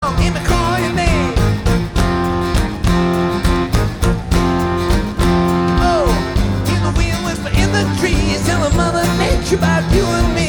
dog, hear me call your name. Oh, hear the wind whisper in the trees, tell the mother nature about you and me.